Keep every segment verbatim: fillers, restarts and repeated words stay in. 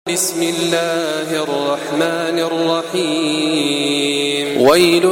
بسم الله الرحمن الرحيم ويل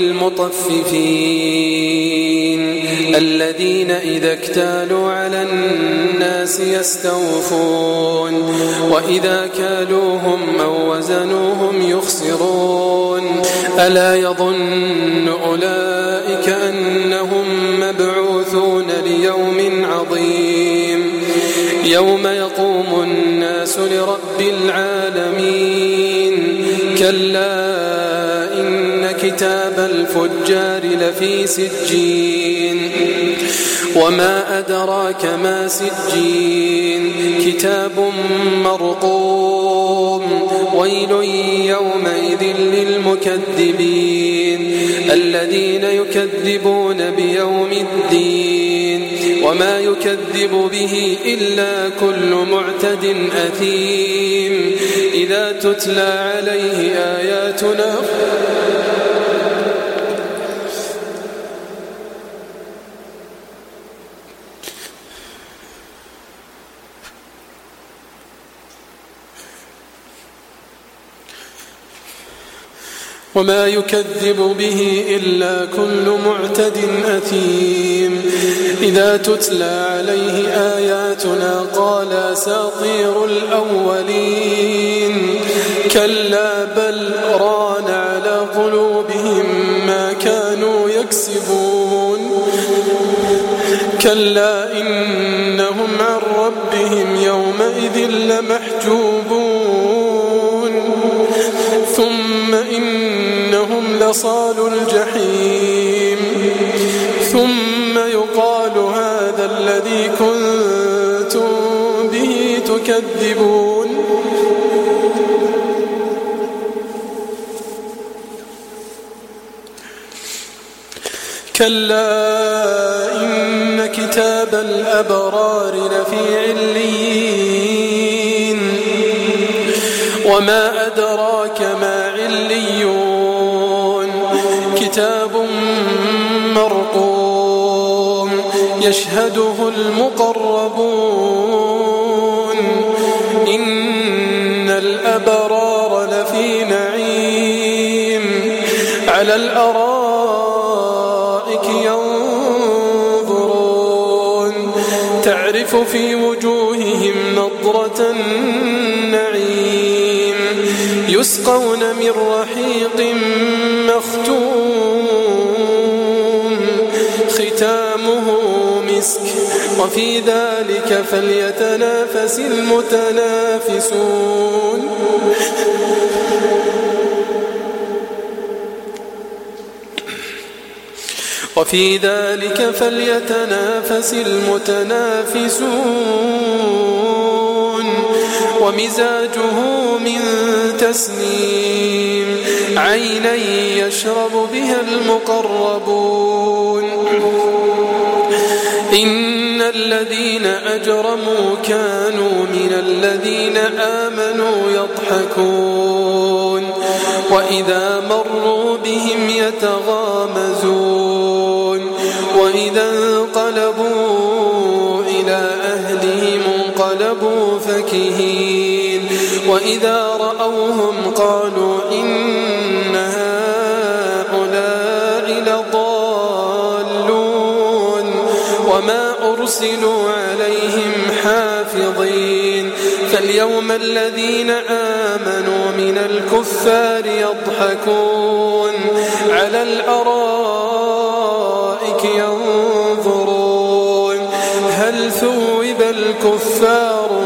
للمطففين الذين إذا اكتالوا على الناس يستوفون وإذا كالوهم أو وزنوهم يخسرون ألا يظن أولئك أنهم مبعوثون ليوم عظيم يوم يقوم الناس لرب العالمين كلا إن كتاب الفجار لفي سجين وما أدراك ما سجين كتاب مرقوم ويل يومئذ للمكذبين الذين يكذبون بيوم الدين وما يكذب به إلا كل معتد أثيم إذا تتلى عليه آياتنا وما يكذب به إلا كل معتد أثيم إذا تتلى عليه آياتنا قال أساطير الأولين كلا بل ران على قلوبهم ما كانوا يكسبون كلا إنهم عن ربهم يومئذ لمحجوبون ثم إنهم لصالوا الجحيم ثم يقال هذا الذي كنتم به تكذبون كلا إن كتاب الأبرار لفي عليين وما أدراك ما عليون كتاب مرقوم يشهده المقربون إن الأبرار لفي نعيم على الأرائك ينظرون تعرف في وجوههم نضرة النعيم يسقون من رحيق مختوم ختامه مسك وفي ذلك فليتنافس المتنافسون وفي ذلك فليتنافس المتنافسون ومزاجه من تسنيم عينا يشرب بها المقربون إن الذين أجرموا كانوا من الذين آمنوا يضحكون وإذا مروا بهم يتغامزون وإذا انقلبوا إلى أهلهم انقلبوا فكهين وإذا رأوهم قالوا إن هؤلاء لضالون وما أرسلوا عليهم حافظين فاليوم الذين آمنوا من الكفار يضحكون على الأرائك ينظرون هل ثوب الكفار